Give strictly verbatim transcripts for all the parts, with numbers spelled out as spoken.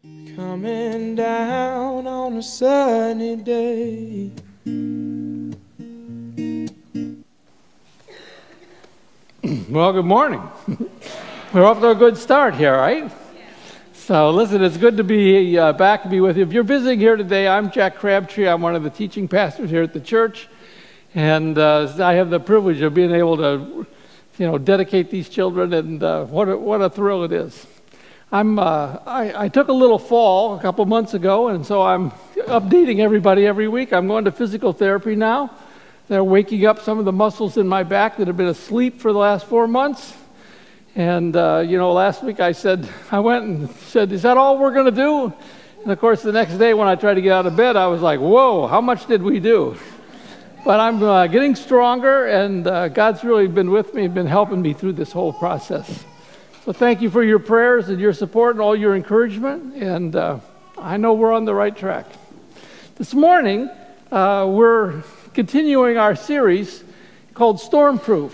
Coming down on a sunny day. Well, good morning. We're off to a good start here, right? Yeah. So listen, it's good to be uh, back to be with you. If you're visiting here today, I'm Jack Crabtree. I'm one of the teaching pastors here at the church. And uh, I have the privilege of being able to, you know, dedicate these children, and uh, what, a, what a thrill it is. I'm, uh, I, I took a little fall a couple months ago, and so I'm updating everybody every week. I'm going to physical therapy now. They're waking up some of the muscles in my back that have been asleep for the last four months. And, uh, you know, last week I said, I went and said, is that all we're going to do? And, of course, the next day when I tried to get out of bed, I was like, whoa, how much did we do? But I'm uh, getting stronger, and uh, God's really been with me and been helping me through this whole process. So thank you for your prayers and your support and all your encouragement, and uh, I know we're on the right track. This morning, uh, we're continuing our series called Stormproof.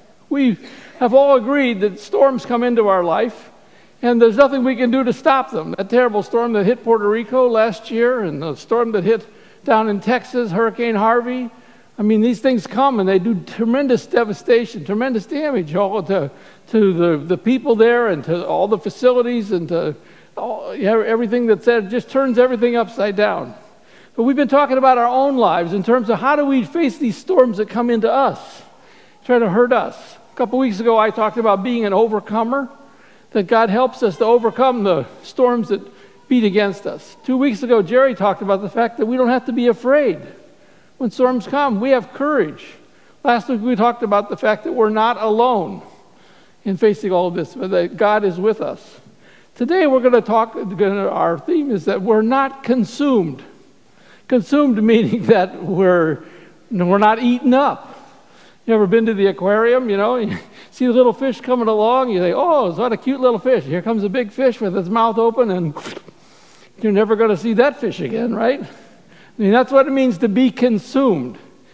We have all agreed that storms come into our life, and there's nothing we can do to stop them. That terrible storm that hit Puerto Rico last year, and the storm that hit down in Texas, Hurricane Harvey. I mean, these things come and they do tremendous devastation, tremendous damage all to, to the, the people there and to all the facilities and to all, you know, everything that's there. It just turns everything upside down. But we've been talking about our own lives in terms of how do we face these storms that come into us, try to hurt us. A couple weeks ago, I talked about being an overcomer, that God helps us to overcome the storms that beat against us. Two weeks ago, Jerry talked about the fact that we don't have to be afraid. When storms come, we have courage. Last week we talked about the fact that we're not alone in facing all of this, but that God is with us. Today we're going to talk, our theme is that we're not consumed. Consumed meaning that we're, we're not eaten up. You ever been to the aquarium, you know, you see a little fish coming along, you say, oh, what a cute little fish. Here comes a big fish with its mouth open, and you're never going to see that fish again, right? I mean, that's what it means to be consumed.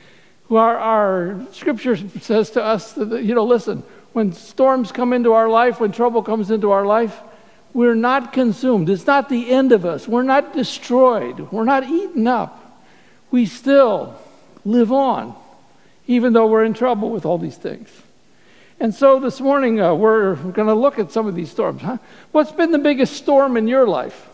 Our, our scripture says to us, that, you know, listen, when storms come into our life, when trouble comes into our life, we're not consumed. It's not the end of us. We're not destroyed. We're not eaten up. We still live on, even though we're in trouble with all these things. And so this morning, uh, we're going to look at some of these storms. Huh? What's been the biggest storm in your life?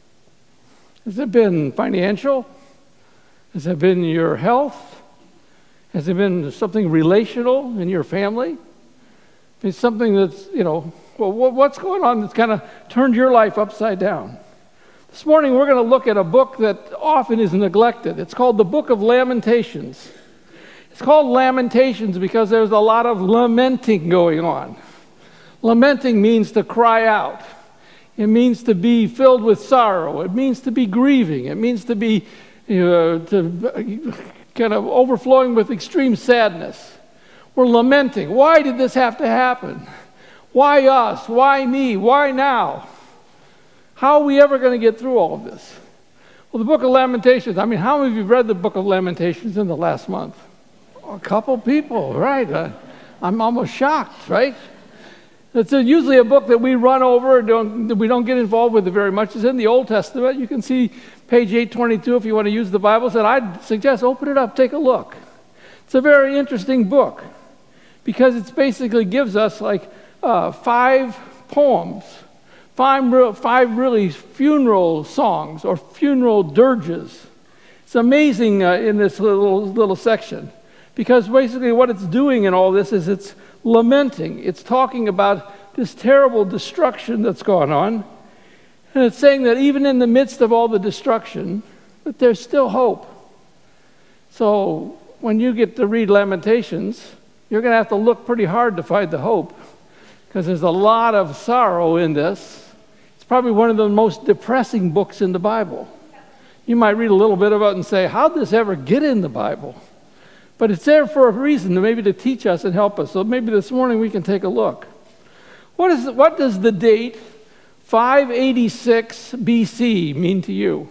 Has it been financial? Has it been your health? Has it been something relational in your family? It's something that's, you know, well, what's going on that's kind of turned your life upside down? This morning we're going to look at a book that often is neglected. It's called the Book of Lamentations. It's called Lamentations because there's a lot of lamenting going on. Lamenting means to cry out. It means to be filled with sorrow. It means to be grieving. It means to be You know, to kind of overflowing with extreme sadness. We're lamenting. Why did this have to happen? Why us? Why me? Why now? How are we ever going to get through all of this? Well, the Book of Lamentations, I mean, how many of you read the Book of Lamentations in the last month? A couple people, right? Uh, I'm almost shocked, right? It's a, usually a book that we run over, don't, we don't get involved with it very much. It's in the Old Testament. You can see page eight twenty-two if you want to use the Bible. And I'd suggest open it up, take a look. It's a very interesting book because it basically gives us like uh, five poems, five, real, five really funeral songs or funeral dirges. It's amazing uh, in this little, little section because basically what it's doing in all this is it's lamenting. It's talking about this terrible destruction that's gone on. And it's saying that even in the midst of all the destruction, that there's still hope. So when you get to read Lamentations, you're going to have to look pretty hard to find the hope because there's a lot of sorrow in this. It's probably one of the most depressing books in the Bible. You might read a little bit about it and say, how'd this ever get in the Bible? But it's there for a reason, maybe to teach us and help us. So maybe this morning we can take a look. What is what does the date five eighty-six B C mean to you?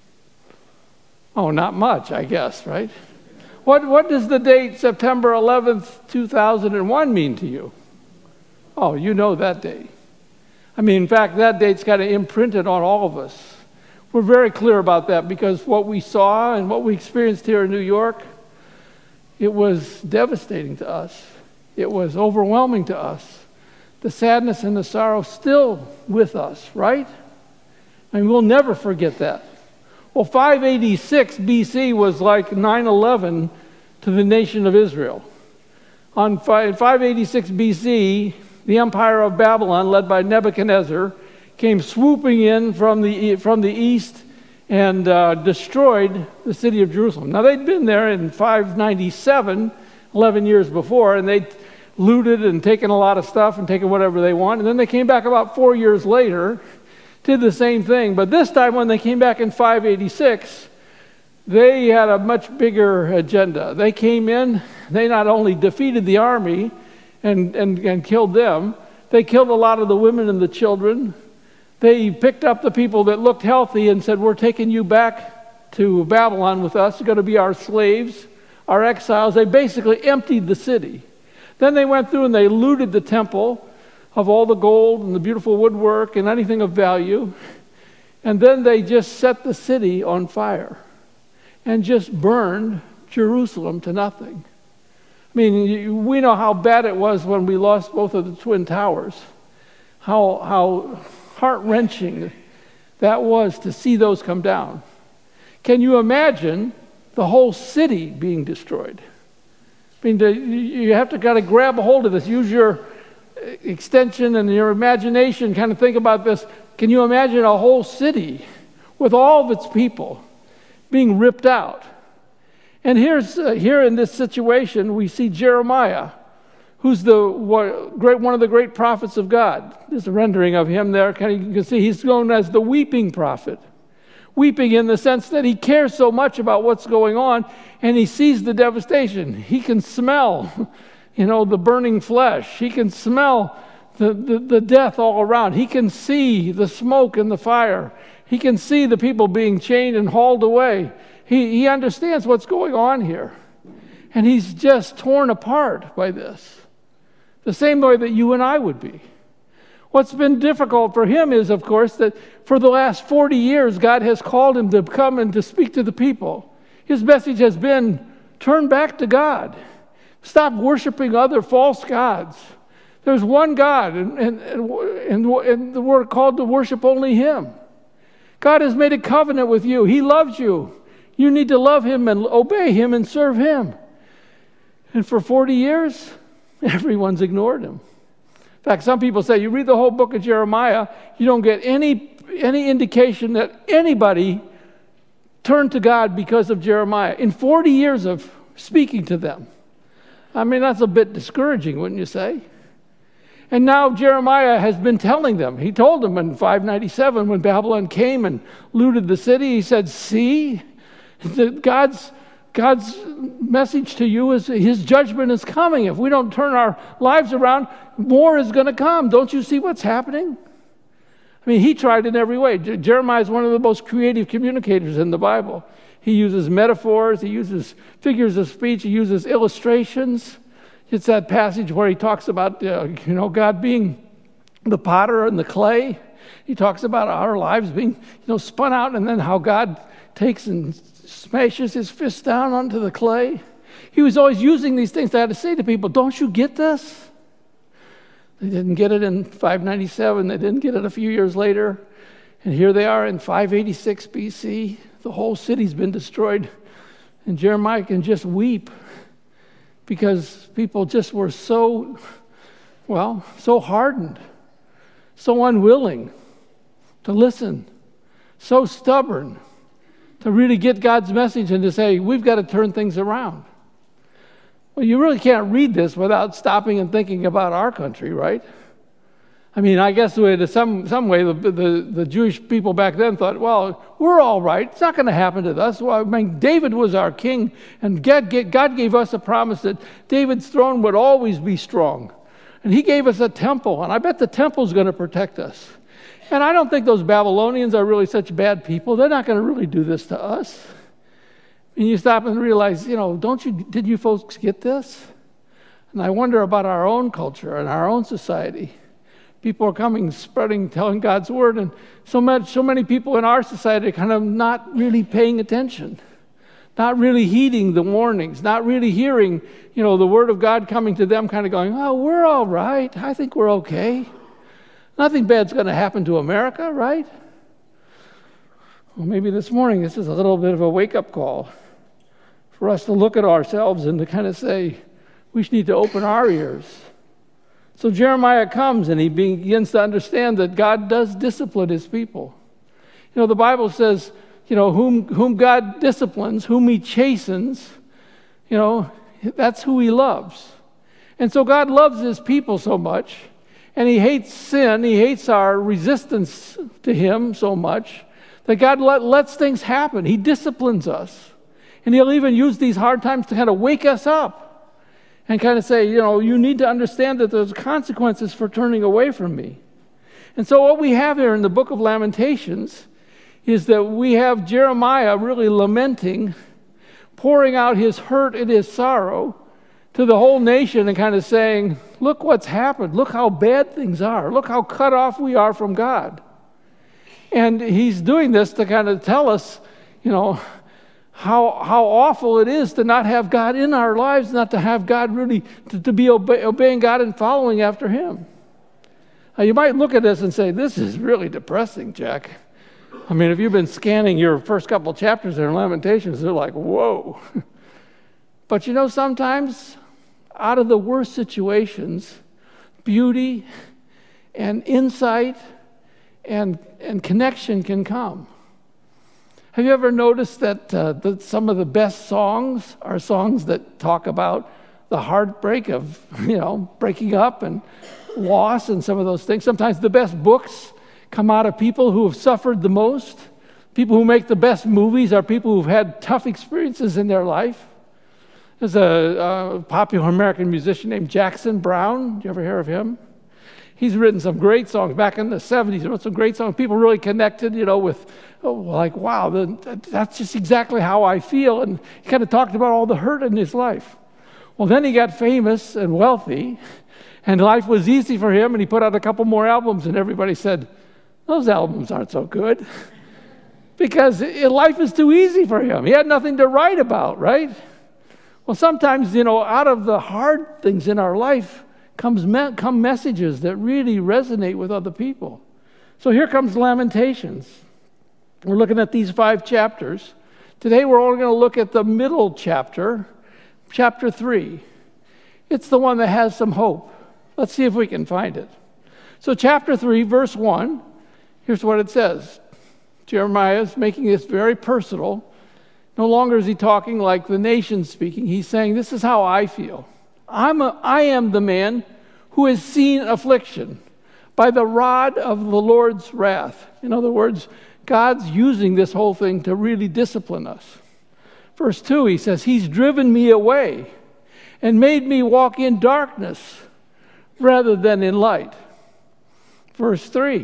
Oh, not much, I guess, right? What what does the date September eleventh, two thousand one mean to you? Oh, you know that date. I mean, in fact, that date's kind of imprinted on all of us. We're very clear about that because what we saw and what we experienced here in New York, it was devastating to us. It was overwhelming to us. The sadness and the sorrow still with us, right? I mean, we'll never forget that. Well, five eighty-six B C was like nine eleven to the nation of Israel. On five eighty-six B C, the empire of Babylon, led by Nebuchadnezzar, came swooping in from the from the east and uh, destroyed the city of Jerusalem. Now, they'd been there in five ninety-seven, eleven years before, and they'd looted and taken a lot of stuff and taken whatever they want. And then they came back about four years later, did the same thing. But this time when they came back in five eighty-six, they had a much bigger agenda. They came in, they not only defeated the army and, and, and killed them, they killed a lot of the women and the children. They picked up the people that looked healthy and said, we're taking you back to Babylon with us. You're going to be our slaves, our exiles. They basically emptied the city. Then they went through and they looted the temple of all the gold and the beautiful woodwork and anything of value. And then they just set the city on fire and just burned Jerusalem to nothing. I mean, we know how bad it was when we lost both of the Twin Towers. How, how heart-wrenching that was to see those come down. Can you imagine the whole city being destroyed? I mean, you have to kind of grab a hold of this. Use your extension and your imagination. Kind of think about this. Can you imagine a whole city with all of its people being ripped out? And here's uh, here in this situation, we see Jeremiah, who's the what, great one of the great prophets of God. There's a rendering of him there. Kind of, you can see he's known as the weeping prophet. Weeping in the sense that he cares so much about what's going on, and he sees the devastation. He can smell, you know, the burning flesh. He can smell the, the, the death all around. He can see the smoke and the fire. He can see the people being chained and hauled away. He, he understands what's going on here. And he's just torn apart by this. The same way that you and I would be. What's been difficult for him is, of course, that for the last forty years, God has called him to come and to speak to the people. His message has been, turn back to God. Stop worshiping other false gods. There's one God, and, and, and, and we're called to worship only him. God has made a covenant with you. He loves you. You need to love him and obey him and serve him. And for forty years, everyone's ignored him. In fact, some people say, you read the whole book of Jeremiah, you don't get any, any indication that anybody turned to God because of Jeremiah. In forty years of speaking to them. I mean, that's a bit discouraging, wouldn't you say? And now Jeremiah has been telling them. He told them in five ninety-seven when Babylon came and looted the city, he said, see, God's God's message to you is his judgment is coming. If we don't turn our lives around, more is going to come. Don't you see what's happening? I mean, he tried in every way. J- Jeremiah is one of the most creative communicators in the Bible. He uses metaphors. He uses figures of speech. He uses illustrations. It's that passage where he talks about, uh, you know, God being the potter and the clay. He talks about our lives being, you know, spun out, and then how God takes and smashes his fist down onto the clay. He was always using these things. I had to say to people, don't you get this? They didn't get it in five ninety-seven. They didn't get it a few years later. And here they are in five eighty-six B C. The whole city's been destroyed. And Jeremiah can just weep because people just were so, well, so hardened, so unwilling to listen, so stubborn to really get God's message and to say, we've got to turn things around. Well, you really can't read this without stopping and thinking about our country, right? I mean, I guess in some, some way the, the, the Jewish people back then thought, well, we're all right. It's not going to happen to us. Well, I mean, David was our king, and God, God gave us a promise that David's throne would always be strong. And he gave us a temple, and I bet the temple's going to protect us. And I don't think those Babylonians are really such bad people. They're not going to really do this to us. And you stop and realize, you know, don't you, did you folks get this? And I wonder about our own culture and our own society. People are coming, spreading, telling God's word, and so much, so many people in our society are kind of not really paying attention, not really heeding the warnings, not really hearing, you know, the word of God coming to them, kind of going, oh, we're all right. I think we're okay. Nothing bad's going to happen to America, right? Well, maybe this morning this is a little bit of a wake-up call for us to look at ourselves and to kind of say, we need to open our ears. So Jeremiah comes and he begins to understand that God does discipline his people. You know, the Bible says, you know, whom whom God disciplines, whom he chastens, you know, that's who he loves. And so God loves his people so much, and he hates sin, he hates our resistance to him so much, that God let, lets things happen. He disciplines us. And he'll even use these hard times to kind of wake us up and kind of say, you know, you need to understand that there's consequences for turning away from me. And so what we have here in the book of Lamentations is that we have Jeremiah really lamenting, pouring out his hurt and his sorrow to the whole nation and kind of saying, look what's happened. Look how bad things are. Look how cut off we are from God. And he's doing this to kind of tell us, you know, how how awful it is to not have God in our lives, not to have God really, to, to be obey, obeying God and following after him. Now, you might look at this and say, this is really depressing, Jack. I mean, if you've been scanning your first couple chapters in Lamentations, they're like, whoa. But you know, sometimes out of the worst situations, beauty and insight and, and connection can come. Have you ever noticed that, uh, that some of the best songs are songs that talk about the heartbreak of, you know, breaking up and loss and some of those things? Sometimes the best books come out of people who have suffered the most. People who make the best movies are people who've had tough experiences in their life. There's a, a popular American musician named Jackson Browne. Did you ever hear of him? He's written some great songs back in the seventies. He wrote some great songs. People really connected, you know, with, oh, like, wow, the, that's just exactly how I feel. And he kind of talked about all the hurt in his life. Well, then he got famous and wealthy, and life was easy for him, and he put out a couple more albums, and everybody said, those albums aren't so good. Because it, life is too easy for him. He had nothing to write about, right? Well, sometimes, you know, out of the hard things in our life, comes me- come messages that really resonate with other people. So here comes Lamentations. We're looking at these five chapters. Today we're only going to look at the middle chapter, chapter three. It's the one that has some hope. Let's see if we can find it. So chapter three, verse one, here's what it says. Jeremiah is making this very personal. No longer is he talking like the nation speaking. He's saying, this is how I feel. I'm a, I am the man who has seen affliction by the rod of the Lord's wrath. In other words, God's using this whole thing to really discipline us. Verse two, he says, he's driven me away and made me walk in darkness rather than in light. Verse three,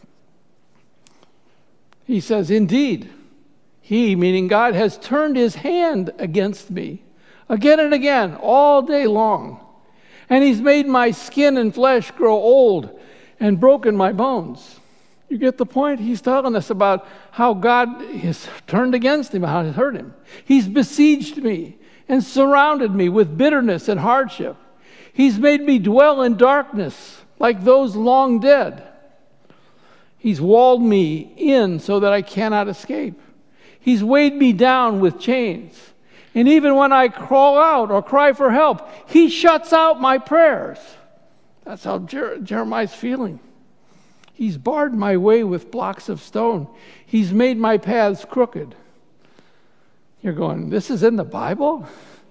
he says, indeed, he, meaning God, has turned his hand against me again and again, all day long. And he's made my skin and flesh grow old and broken my bones. You get the point? He's telling us about how God has turned against him, how he's hurt him. He's besieged me and surrounded me with bitterness and hardship. He's made me dwell in darkness like those long dead. He's walled me in so that I cannot escape. He's weighed me down with chains. And even when I crawl out or cry for help, he shuts out my prayers. That's how Jer- Jeremiah's feeling. He's barred my way with blocks of stone. He's made my paths crooked. You're going, this is in the Bible?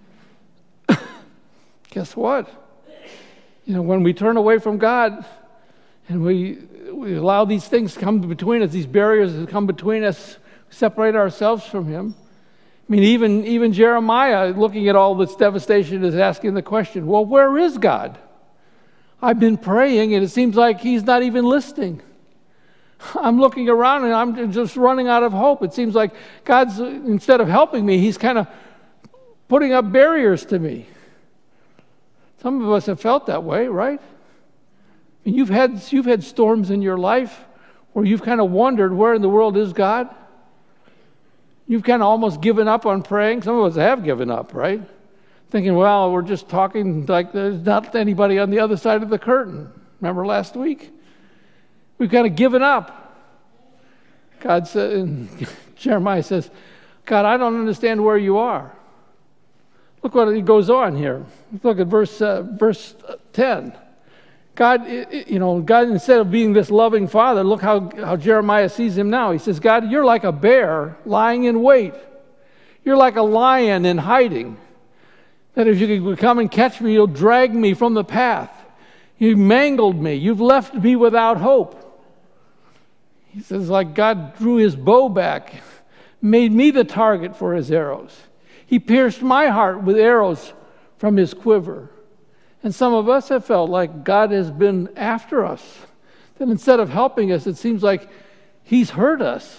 Guess what? You know, when we turn away from God and we, we allow these things to come between us, these barriers to come between us, separate ourselves from him. I mean, even, even Jeremiah, looking at all this devastation, is asking the question, well, where is God? I've been praying, and it seems like he's not even listening. I'm looking around, and I'm just running out of hope. It seems like God's, instead of helping me, he's kind of putting up barriers to me. Some of us have felt that way, right? And you've had, you've had storms in your life where you've kind of wondered, where in the world is God? You've kind of almost given up on praying. Some of us have given up, right? Thinking, well, we're just talking like there's not anybody on the other side of the curtain. Remember last week? We've kind of given up. God said, and Jeremiah says, God, I don't understand where you are. Look what it goes on here. Look at verse uh, verse ten. God, you know, God, instead of being this loving father, look how, how Jeremiah sees him now. He says, God, you're like a bear lying in wait. You're like a lion in hiding. That if you could come and catch me, you'll drag me from the path. You've mangled me. You've left me without hope. He says, like God drew his bow back, made me the target for his arrows. He pierced my heart with arrows from his quiver. And some of us have felt like God has been after us. That instead of helping us, it seems like he's hurt us.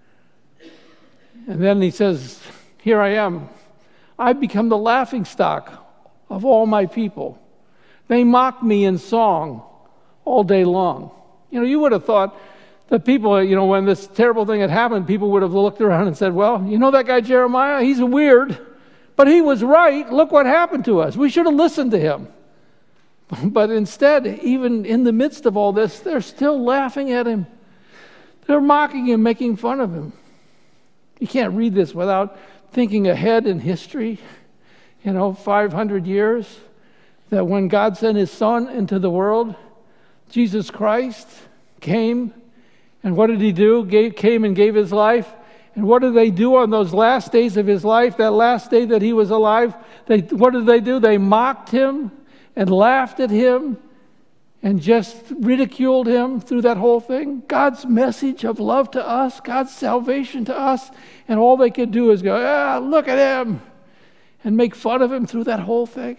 And then he says, here I am. I've become the laughingstock of all my people. They mock me in song all day long. You know, you would have thought that people, you know, when this terrible thing had happened, people would have looked around and said, well, you know that guy Jeremiah? He's weird, but he was right. Look what happened to us. We should have listened to him. But instead, even in the midst of all this, they're still laughing at him. They're mocking him, making fun of him. You can't read this without thinking ahead in history, you know, five hundred years, that when God sent his son into the world, Jesus Christ came, and what did he do? Gave, came and gave his life. And what did they do on those last days of his life, that last day that he was alive? They, what did they do? They mocked him and laughed at him and just ridiculed him through that whole thing. God's message of love to us, God's salvation to us, and all they could do is go, ah, look at him, and make fun of him through that whole thing.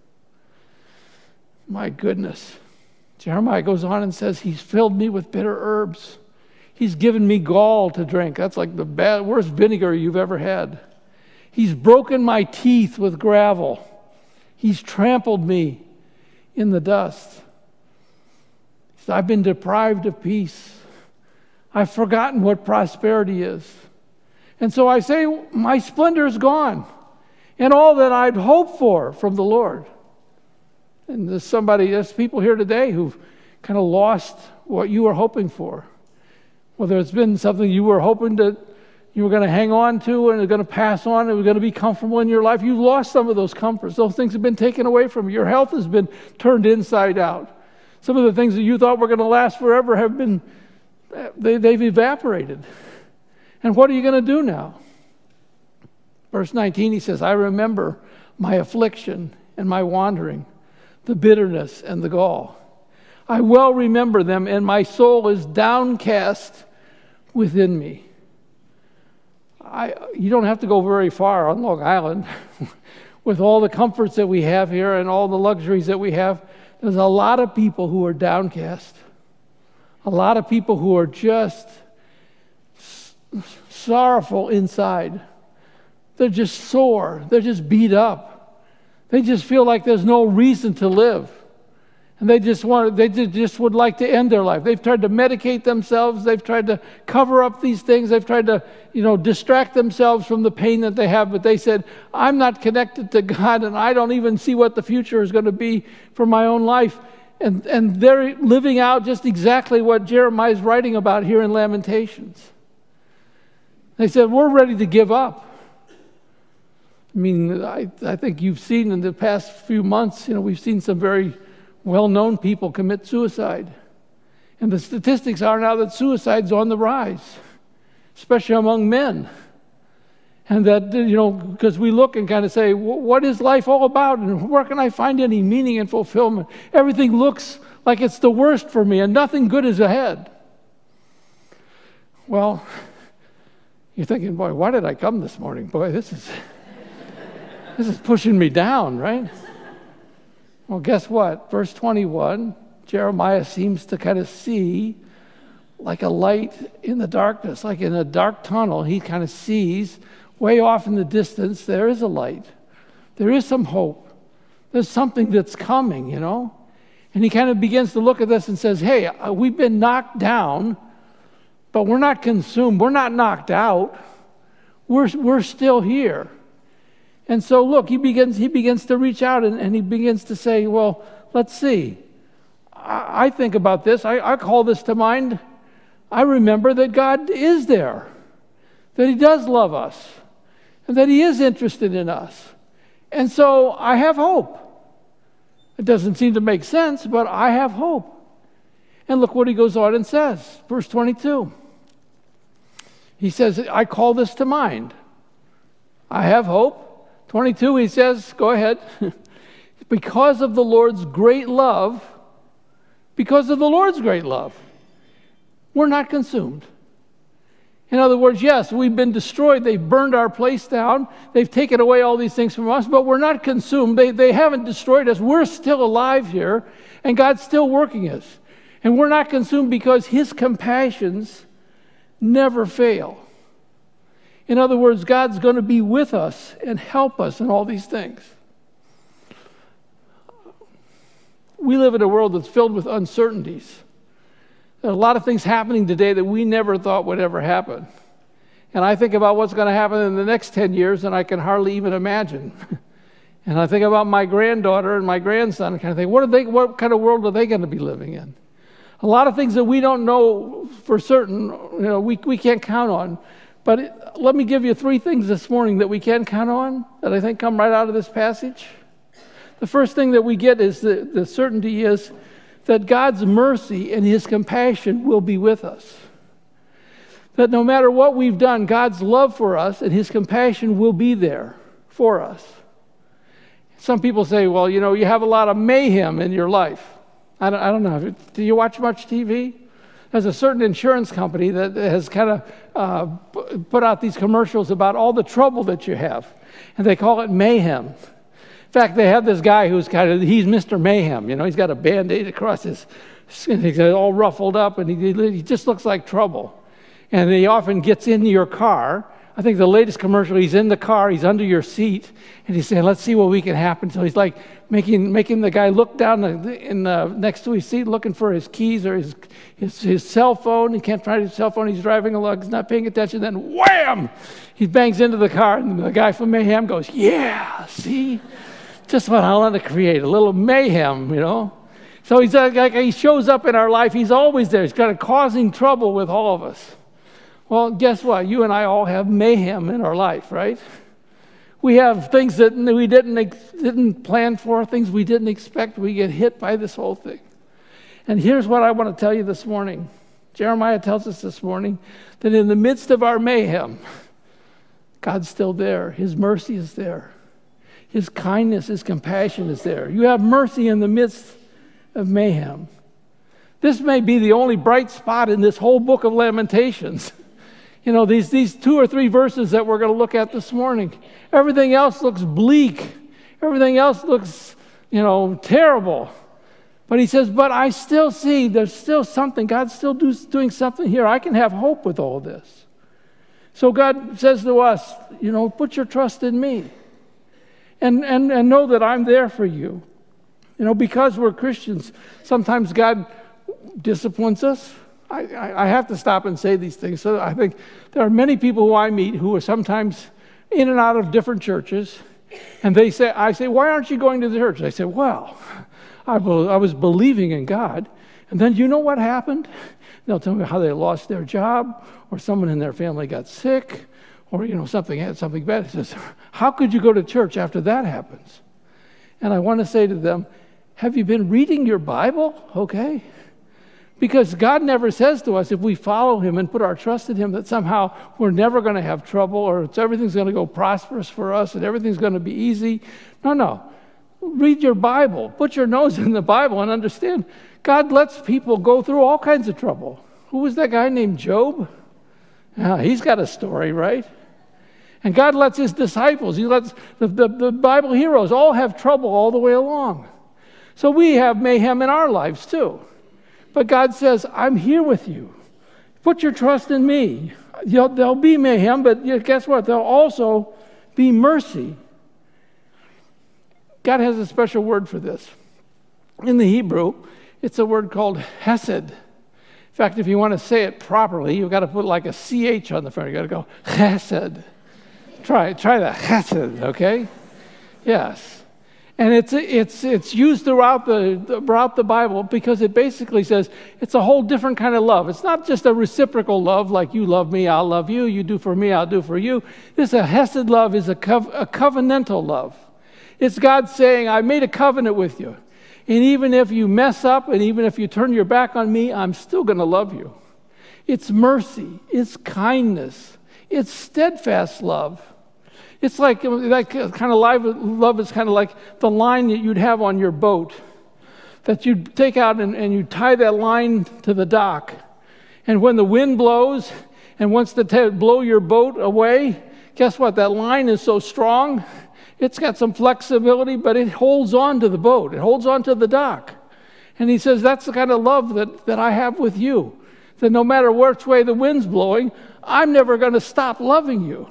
My goodness. Jeremiah goes on and says, he's filled me with bitter herbs. He's given me gall to drink. That's like the bad, worst vinegar you've ever had. He's broken my teeth with gravel. He's trampled me in the dust. I've been deprived of peace. I've forgotten what prosperity is. And so I say, my splendor is gone, and all that I'd hoped for from the Lord. And there's somebody, there's people here today who've kind of lost what you were hoping for. Whether it's been something you were hoping that you were going to hang on to and are going to pass on and were going to be comfortable in your life. You've lost some of those comforts. Those things have been taken away from you. Your health has been turned inside out. Some of the things that you thought were going to last forever have been, they, they've evaporated. And what are you going to do now? Verse nineteen, he says, I remember my affliction and my wandering, the bitterness and the gall. I well remember them, and my soul is downcast within me. I, you don't have to go very far on Long Island with all the comforts that we have here and all the luxuries that we have. There's a lot of people who are downcast. A lot of people who are just s- sorrowful inside. They're just sore. They're just beat up. They just feel like there's no reason to live. And they just want, they just would like to end their life. They've tried to medicate themselves. They've tried to cover up these things. They've tried to, you know, distract themselves from the pain that they have. But they said, I'm not connected to God, and I don't even see what the future is going to be for my own life. And, and they're living out just exactly what Jeremiah is writing about here in Lamentations. They said, we're ready to give up. I mean, I, I think you've seen in the past few months, you know, we've seen some very well-known people commit suicide. And the statistics are now that suicide's on the rise, especially among men. And that, you know, because we look and kind of say, what is life all about? And where can I find any meaning and fulfillment? Everything looks like it's the worst for me and nothing good is ahead. Well, you're thinking, boy, why did I come this morning? Boy, this is, this is pushing me down, right? Well, guess what? Verse twenty-one, Jeremiah seems to kind of see like a light in the darkness, like in a dark tunnel. He kind of sees way off in the distance, there is a light. There is some hope. There's something that's coming, you know. And he kind of begins to look at this and says, hey, uh, we've been knocked down, but we're not consumed. We're not knocked out. We're, we're still here. And so, look, he begins he begins to reach out, and, and he begins to say, well, let's see. I, I think about this. I, I call this to mind. I remember that God is there, that he does love us, and that he is interested in us. And so I have hope. It doesn't seem to make sense, but I have hope. And look what he goes on and says, verse twenty-two. He says, I call this to mind. I have hope. twenty-two, he says, go ahead. Because of the Lord's great love, because of the Lord's great love, we're not consumed. In other words, yes, we've been destroyed. They've burned our place down. They've taken away all these things from us, but we're not consumed. They, they haven't destroyed us. We're still alive here, and God's still working us. And we're not consumed because his compassions never fail. In other words, God's going to be with us and help us in all these things. We live in a world that's filled with uncertainties. There are a lot of things happening today that we never thought would ever happen. And I think about what's going to happen in the next ten years, and I can hardly even imagine. And I think about my granddaughter and my grandson, and kind of think, what are they? What kind of world are they going to be living in? A lot of things that we don't know for certain, you know, we, we can't count on. But it, let me give you three things this morning that we can count on, that I think come right out of this passage. The first thing that we get is the, the certainty is that God's mercy and his compassion will be with us. That no matter what we've done, God's love for us and his compassion will be there for us. Some people say, well, you know, you have a lot of mayhem in your life. I don't, I don't know. Do you watch much T V? There's a certain insurance company that has kind of uh, put out these commercials about all the trouble that you have. And they call it mayhem. In fact, they have this guy who's kind of, he's Mister Mayhem. You know, he's got a Band-Aid across his skin. He's all ruffled up, and he, he just looks like trouble. And he often gets into your car. I think the latest commercial, he's in the car, he's under your seat, and he's saying, let's see what we can happen. So he's like making making the guy look down the, in the, next to his seat, looking for his keys or his, his, his cell phone. He can't find his cell phone. He's driving along. He's not paying attention. Then wham! He bangs into the car, and the guy from Mayhem goes, yeah, see? Just what I want to create, a little mayhem, you know? So he's like, he shows up in our life. He's always there. He's kind of causing trouble with all of us. Well, guess what? You and I all have mayhem in our life, right? We have things that we didn't didn't plan for, things we didn't expect. We get hit by this whole thing. And here's what I want to tell you this morning. Jeremiah tells us this morning that in the midst of our mayhem, God's still there. His mercy is there. His kindness, his compassion is there. You have mercy in the midst of mayhem. This may be the only bright spot in this whole book of Lamentations. You know, these, these two or three verses that we're going to look at this morning. Everything else looks bleak. Everything else looks, you know, terrible. But he says, but I still see there's still something. God's still do, doing something here. I can have hope with all this. So God says to us, you know, put your trust in me. And, and, and know that I'm there for you. You know, because we're Christians, sometimes God disciplines us. I, I, I have to stop and say these things. So I think there are many people who I meet who are sometimes in and out of different churches. And they say, I say, why aren't you going to the church? They say, well, I, I was believing in God. And then you know what happened? They'll tell me how they lost their job, or someone in their family got sick, or, you know, something had something bad. He says, how could you go to church after that happens? And I want to say to them, have you been reading your Bible? Okay. Because God never says to us, if we follow him and put our trust in him, that somehow we're never going to have trouble, or it's, everything's going to go prosperous for us and everything's going to be easy. No, no. Read your Bible. Put your nose in the Bible and understand God lets people go through all kinds of trouble. Who was that guy named Job? Yeah, he's got a story, right? And God lets his disciples, he lets the, the, the Bible heroes all have trouble all the way along. So we have mayhem in our lives too. But God says, I'm here with you. Put your trust in me. You'll, there'll be mayhem, but guess what? There'll also be mercy. God has a special word for this. in the Hebrew, it's a word called hesed. In fact, if you want to say it properly, you've got to put like a C H on the front. You've got to go chesed. Try, try that, chesed, okay? Yes. And it's it's it's used throughout the throughout the Bible because it basically says it's a whole different kind of love. It's not just a reciprocal love like you love me, I'll love you, you do for me, I'll do for you. This a hesed love is a, cov- a covenantal love. It's God saying, I made a covenant with you. And even if you mess up and even if you turn your back on me, I'm still going to love you. It's mercy. It's kindness. It's steadfast love. It's like that kind of love is kind of like the line that you'd have on your boat that you'd take out and, and you tie that line to the dock. And when the wind blows and wants to t- blow your boat away, guess what? That line is so strong, it's got some flexibility, but it holds on to the boat. It holds on to the dock. And he says, that's the kind of love that, that I have with you. That no matter which way the wind's blowing, I'm never going to stop loving you.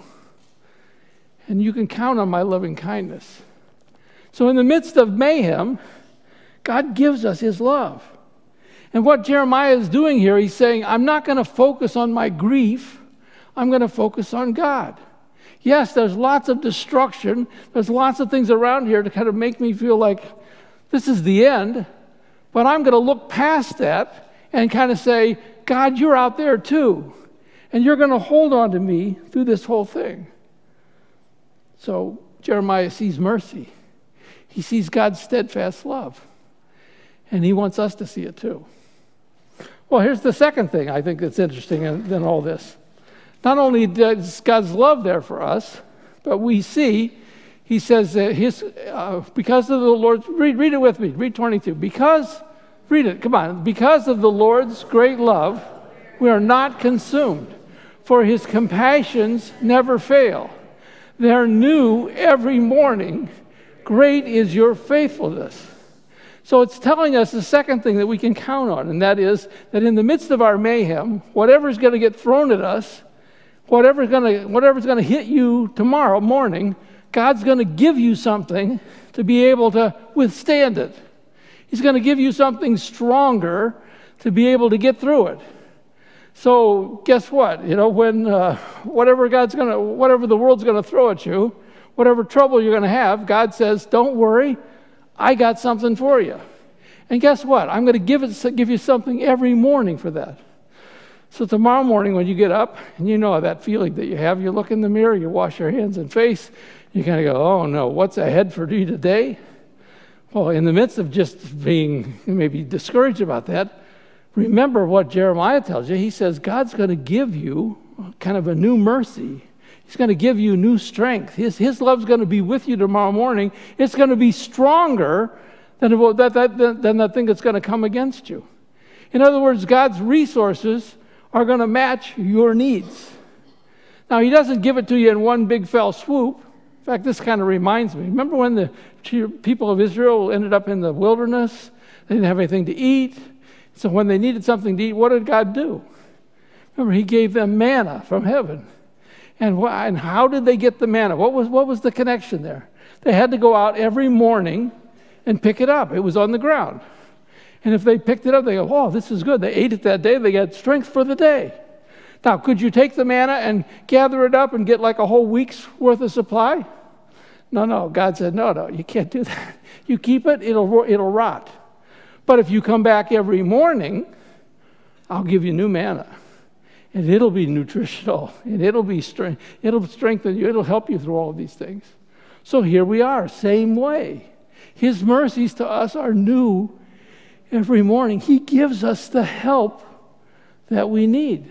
And you can count on my loving kindness. So in the midst of mayhem, God gives us his love. And what Jeremiah is doing here, he's saying, I'm not going to focus on my grief. I'm going to focus on God. Yes, there's lots of destruction. There's lots of things around here to kind of make me feel like this is the end. But I'm going to look past that and kind of say, God, you're out there too. And you're going to hold on to me through this whole thing. So Jeremiah sees mercy. He sees God's steadfast love. And he wants us to see it too. Well, here's the second thing I think that's interesting in, in all this. Not only is God's love there for us, but we see, he says, that his, uh, because of the Lord's, read, read it with me, read twenty-two. Because, read it, come on. Because of the Lord's great love, we are not consumed, for his compassions never fail. They're new every morning. Great is your faithfulness. So it's telling us the second thing that we can count on, and that is that in the midst of our mayhem, whatever's going to get thrown at us, whatever's going to whatever's going to hit you tomorrow morning, God's going to give you something to be able to withstand it. He's going to give you something stronger to be able to get through it. So guess what? You know, when uh, whatever God's going to, whatever the world's going to throw at you, whatever trouble you're going to have, God says, "Don't worry, I got something for you." And guess what? I'm going to give it, give you something every morning for that. So tomorrow morning when you get up, and you know that feeling that you have, you look in the mirror, you wash your hands and face, you kind of go, "Oh no, what's ahead for you today?" Well, in the midst of just being maybe discouraged about that, remember what Jeremiah tells you. He says God's going to give you kind of a new mercy. He's going to give you new strength. His, his love's going to be with you tomorrow morning. It's going to be stronger than, that, that, than that thing that's going to come against you. In other words, God's resources are going to match your needs. Now, he doesn't give it to you in one big fell swoop. In fact, this kind of reminds me. Remember when the people of Israel ended up in the wilderness? They didn't have anything to eat. So when they needed something to eat, what did God do? Remember, he gave them manna from heaven. And, wh- and how did they get the manna? What was, what was the connection there? They had to go out every morning and pick it up. It was on the ground. And if they picked it up, they go, "Oh, this is good." They ate it that day. They got strength for the day. Now, could you take the manna and gather it up and get like a whole week's worth of supply? No, no. God said, no, no, you can't do that. You keep it, it'll, it'll rot. But if you come back every morning, I'll give you new manna. And it'll be nutritional. And it'll be strength. It'll strengthen you. It'll help you through all of these things. So here we are, same way. His mercies to us are new every morning. He gives us the help that we need.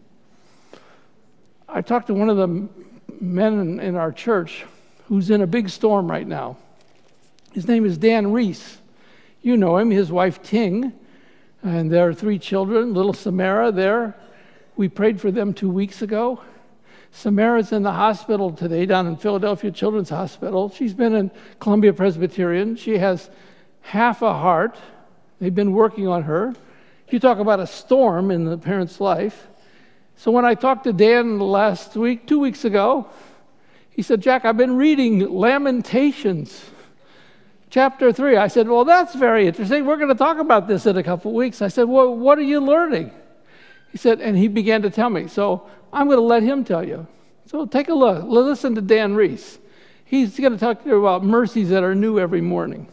I talked to one of the men in, in our church who's in a big storm right now. His name is Dan Reese. You know him, his wife Ting, and their three children, little Samara there. We prayed for them two weeks ago. Samara's in the hospital today down in Philadelphia Children's Hospital. She's been in Columbia Presbyterian. She has half a heart. They've been working on her. You talk about a storm in the parent's life. So when I talked to Dan last week, two weeks ago, he said, "Jack, I've been reading Lamentations chapter three. I said, well, that's very interesting. We're going to talk about this in a couple of weeks. I said, well, what are you learning? He said, and he began to tell me. So I'm going to let him tell you. So take a look. Listen to Dan Reese. He's going to talk to you about mercies that are new every morning.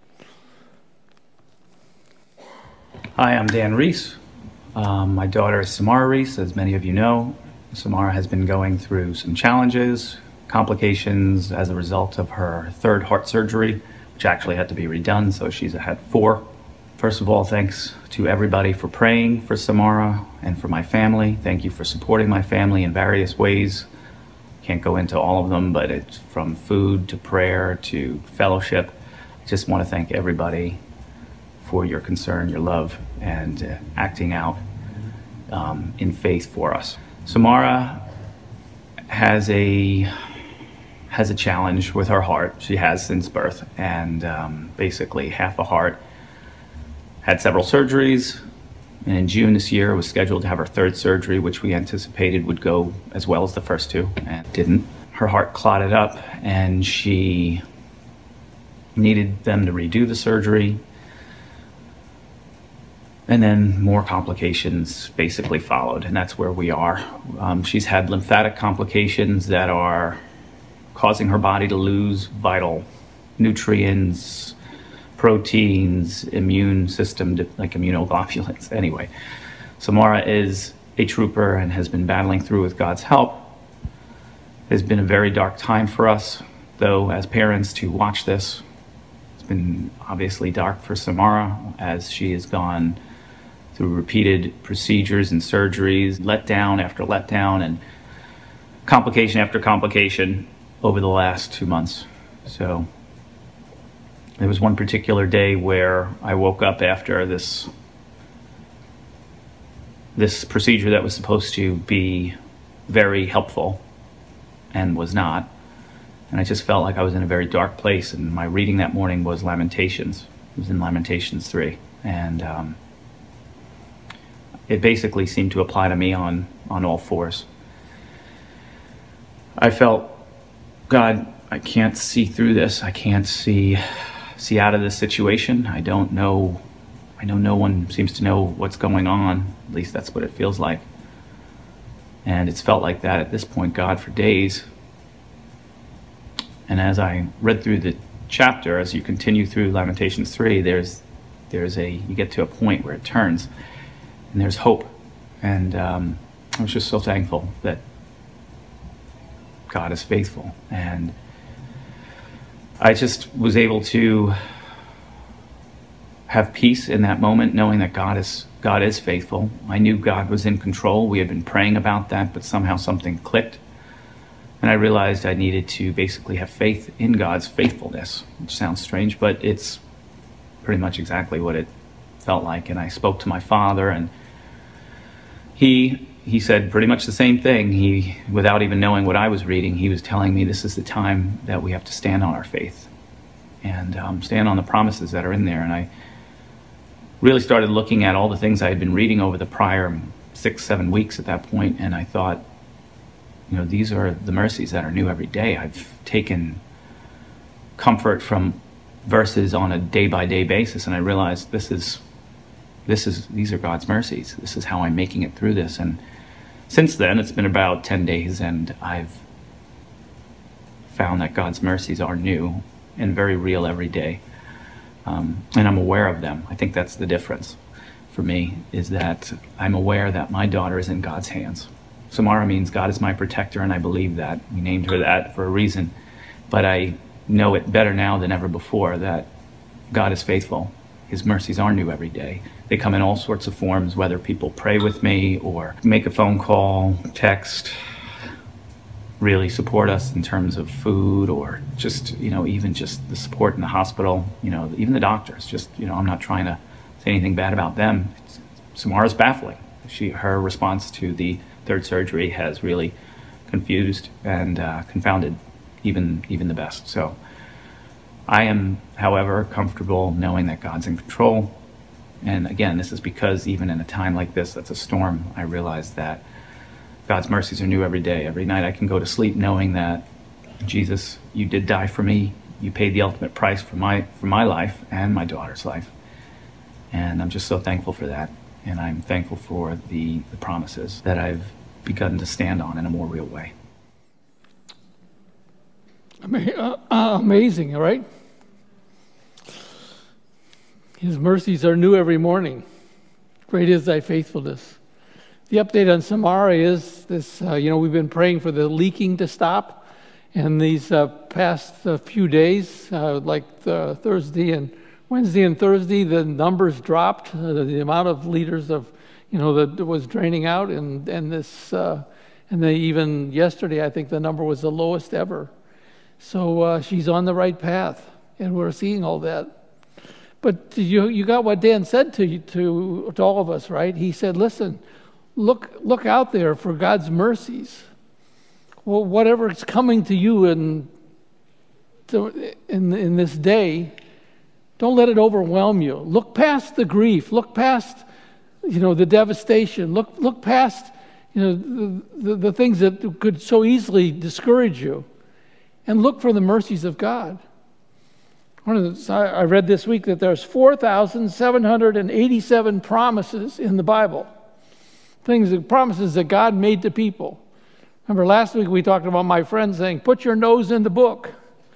Hi, I'm Dan Reese. Um, my daughter is Samara Reese, as many of you know. Samara has been going through some challenges, complications as a result of her third heart surgery, which actually had to be redone, so she's had four. First of all, thanks to everybody for praying for Samara and for my family. Thank you for supporting my family in various ways. Can't go into all of them, but it's from food to prayer to fellowship. I just want to thank everybody for your concern, your love, and uh, acting out um, in faith for us. Samara has a has a challenge with her heart. She has since birth, and um, basically half a heart. Had several surgeries, and in June this year was scheduled to have her third surgery, which we anticipated would go as well as the first two, and didn't. Her heart clotted up, and she needed them to redo the surgery. And then more complications basically followed, and that's where we are. Um, she's had lymphatic complications that are causing her body to lose vital nutrients, proteins, immune system, like immunoglobulins. Anyway, Samara is a trooper and has been battling through with God's help. It has been a very dark time for us, though, as parents, to watch this. It's been obviously dark for Samara as she has gone through repeated procedures and surgeries, letdown after letdown, and complication after complication over the last two months. So there was one particular day where I woke up after this this procedure that was supposed to be very helpful and was not. And I just felt like I was in a very dark place, and my reading that morning was Lamentations. It was in Lamentations three. And um, it basically seemed to apply to me on, on all fours. I felt, God, I can't see through this. I can't see see out of this situation. I don't know. I know no one seems to know what's going on. At least that's what it feels like. And it's felt like that at this point, God, for days. And as I read through the chapter, as you continue through Lamentations three, there's there's a you get to a point where it turns, and there's hope. And um, I was just so thankful that God is faithful. And I just was able to have peace in that moment, knowing that God is God is faithful. I knew God was in control. We had been praying about that, but somehow something clicked. And I realized I needed to basically have faith in God's faithfulness, which sounds strange, but it's pretty much exactly what it felt like. And I spoke to my father, and he he said pretty much the same thing. He, without even knowing what I was reading, he was telling me this is the time that we have to stand on our faith and um, stand on the promises that are in there. And I really started looking at all the things I had been reading over the prior six, seven weeks at that point, and I thought, you know, these are the mercies that are new every day. I've taken comfort from verses on a day-by-day basis, and I realized this is, this is, these are God's mercies. This is how I'm making it through this. And since then, it's been about ten days, and I've found that God's mercies are new and very real every day. Um, and I'm aware of them. I think that's the difference for me, is that I'm aware that my daughter is in God's hands. Samara means God is my protector, and I believe that. We named her that for a reason. But I know it better now than ever before that God is faithful. His mercies are new every day. They come in all sorts of forms, whether people pray with me or make a phone call, text, really support us in terms of food, or just, you know, even just the support in the hospital, you know, even the doctors. Just, you know, I'm not trying to say anything bad about them. It's, Samara's baffling. She, her response to the third surgery has really confused and uh, confounded even even the best. So I am, however, comfortable knowing that God's in control. And again, this is because even in a time like this, that's a storm, I realize that God's mercies are new every day. Every night I can go to sleep knowing that, Jesus, you did die for me. you paid the ultimate price for my for my life and my daughter's life. And I'm just so thankful for that. And I'm thankful for the, the promises that I've begun to stand on in a more real way. Uh, amazing, right? His mercies are new every morning. Great is thy faithfulness. The update on Samara is this, uh, you know, we've been praying for the leaking to stop. And these uh, past uh, few days, uh, like the Thursday and Wednesday and Thursday, the numbers dropped. Uh, the, the amount of liters of, you know, that was draining out. And, and this, uh, and they even yesterday, I think the number was the lowest ever. So uh, she's on the right path, and we're seeing all that. But you you got what Dan said to you, to to all of us, right? He said, "Listen, look look out there for God's mercies. Well, whatever is coming to you in to, in in this day, don't let it overwhelm you. Look past the grief. Look past, you know, the devastation. Look look past, you know, the, the, the things that could so easily discourage you." And look for the mercies of God. One of the, I read this week that there's four thousand seven hundred eighty-seven promises in the Bible. Things, promises that God made to people. Remember last week we talked about my friend saying, put your nose in the book.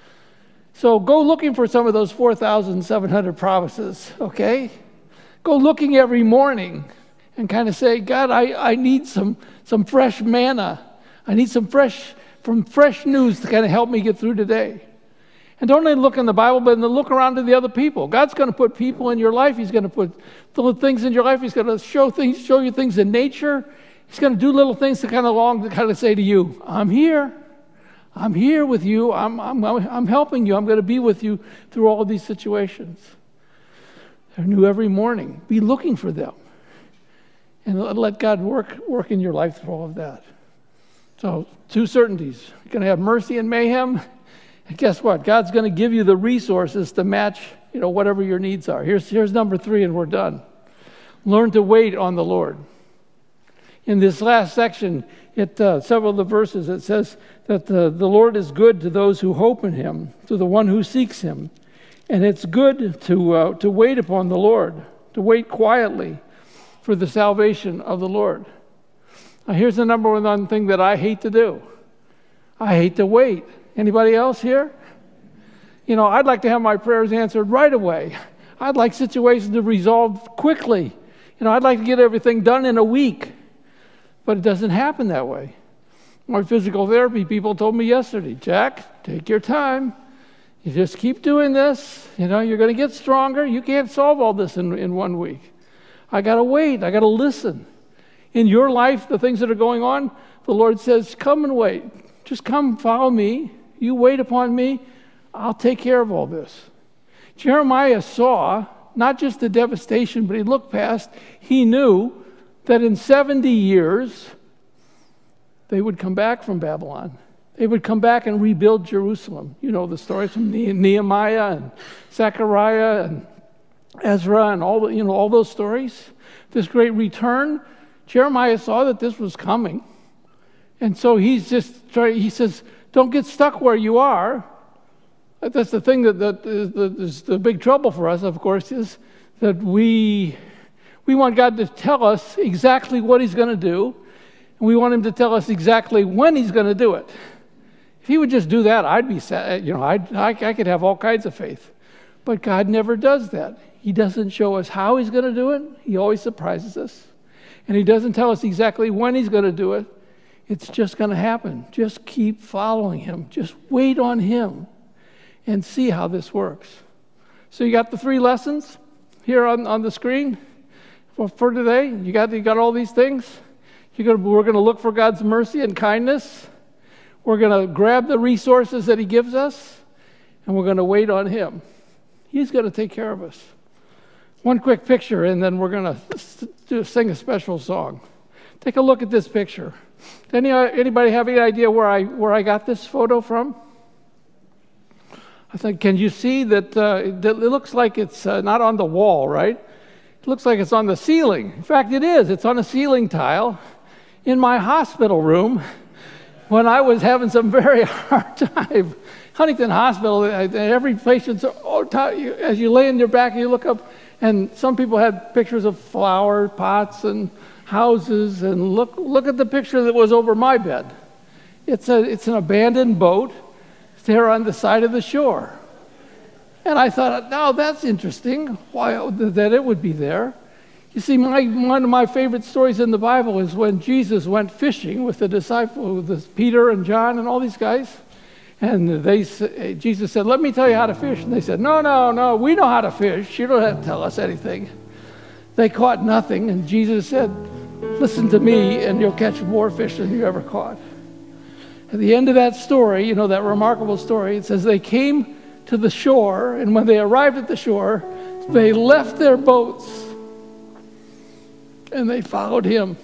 So go looking for some of those four thousand seven hundred promises, okay? Go looking every morning and kind of say, God, I, I need some, some fresh manna. I need some fresh... from fresh news to kind of help me get through today. And don't only look in the Bible, but then look around to the other people. God's going to put people in your life. He's going to put little things in your life. He's going to show things, show you things in nature. He's going to do little things to kind of long to kind of say to you, I'm here. I'm here with you. I'm, I'm, I'm helping you. I'm going to be with you through all of these situations. They're new every morning. Be looking for them. And let God work, work in your life through all of that. So, two certainties. You're going to have mercy and mayhem. And guess what? God's going to give you the resources to match, you know, whatever your needs are. Here's, here's number three, and we're done. Learn to wait on the Lord. In this last section, it uh, several of the verses, it says that the, the Lord is good to those who hope in him, to the one who seeks him. And it's good to uh, to wait upon the Lord, to wait quietly for the salvation of the Lord. Now, here's the number one thing that I hate to do. I hate to wait. Anybody else here? You know, I'd like to have my prayers answered right away. I'd like situations to resolve quickly. You know, I'd like to get everything done in a week. But it doesn't happen that way. My physical therapy people told me yesterday, Jack, take your time. You just keep doing this. You know, you're going to get stronger. You can't solve all this in, in one week. I got to wait. I got to listen. In your life, the things that are going on, the Lord says, come and wait. Just come follow me. You wait upon me. I'll take care of all this. Jeremiah saw not just the devastation, but he looked past. He knew that in seventy years, they would come back from Babylon. They would come back and rebuild Jerusalem. You know the stories from Nehemiah and Zechariah and Ezra and all the, you know, all those stories. This great return. Jeremiah saw that this was coming. And so he's just trying, he says, don't get stuck where you are. That's the thing that, that is, that is the big trouble for us, of course, is that we we want God to tell us exactly what he's going to do, and we want him to tell us exactly when he's going to do it. If he would just do that, I'd be sad. You know, I'd, I, I could have all kinds of faith. But God never does that. He doesn't show us how he's going to do it. He always surprises us. And he doesn't tell us exactly when he's going to do it. It's just going to happen. Just keep following him. Just wait on him and see how this works. So you got the three lessons here on, on the screen for, for today. You got you got all these things. You're gonna, we're going to look for God's mercy and kindness. We're going to grab the resources that he gives us, and we're going to wait on him. He's going to take care of us. One quick picture, and then we're going to sing a special song. Take a look at this picture. Any, anybody have any idea where I where I got this photo from? I think, can you see that uh, it, it looks like it's uh, not on the wall, right? It looks like it's on the ceiling. In fact, it is. It's on a ceiling tile in my hospital room when I was having some very hard time Huntington Hospital, every patient's, as you lay in your back and you look up, and some people had pictures of flower pots and houses, and look look at the picture that was over my bed. It's a it's an abandoned boat there on the side of the shore. And I thought, now that's interesting, why that it would be there. You see, my, one of my favorite stories in the Bible is when Jesus went fishing with the disciples, with Peter and John and all these guys. And they, Jesus said, let me tell you how to fish. And they said, no, no, no, we know how to fish. You don't have to tell us anything. They caught nothing. And Jesus said, listen to me and you'll catch more fish than you ever caught. At the end of that story, you know, that remarkable story, it says they came to the shore. And when they arrived at the shore, they left their boats and they followed him.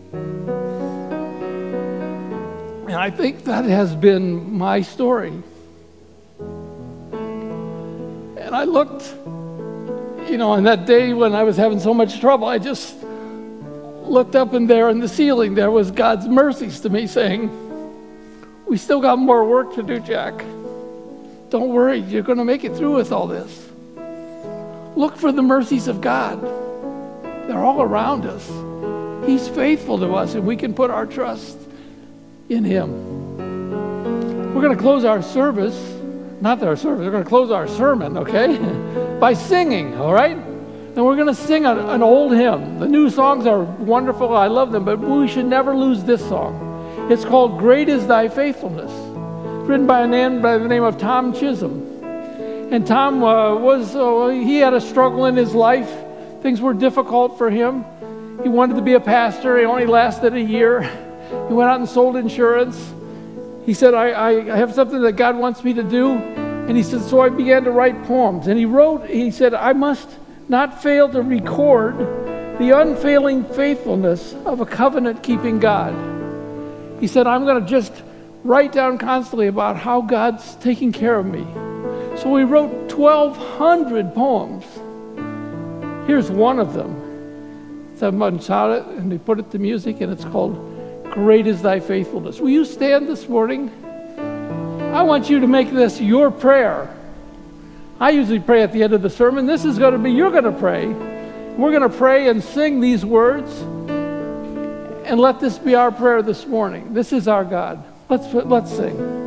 And I think that has been my story. And I looked, you know, on that day when I was having so much trouble, I just looked up in there in the ceiling. There was God's mercies to me saying, we still got more work to do, Jack. Don't worry, you're going to make it through with all this. Look for the mercies of God. They're all around us. He's faithful to us, and we can put our trust in him. We're going to close our service, not our service, we're going to close our sermon, okay, by singing, all right? And we're going to sing a, an old hymn. The new songs are wonderful, I love them, but we should never lose this song. It's called Great Is Thy Faithfulness. It's written by a man by the name of Tom Chisholm. And Tom uh, was, uh, he had a struggle in his life. Things were difficult for him. He wanted to be a pastor. He only lasted a year. He went out and sold insurance. He said, I, I, I have something that God wants me to do. And he said, so I began to write poems. And he wrote, he said, I must not fail to record the unfailing faithfulness of a covenant-keeping God. He said, I'm going to just write down constantly about how God's taking care of me. So he wrote twelve hundred poems. Here's one of them. Someone shot it, and they put it to music, and it's called Great Is Thy Faithfulness. Will you stand this morning? I want you to make this your prayer. I usually pray at the end of the sermon. This is going to be, you're going to pray. We're going to pray and sing these words, and let this be our prayer this morning. This is our God. Let's, let's sing.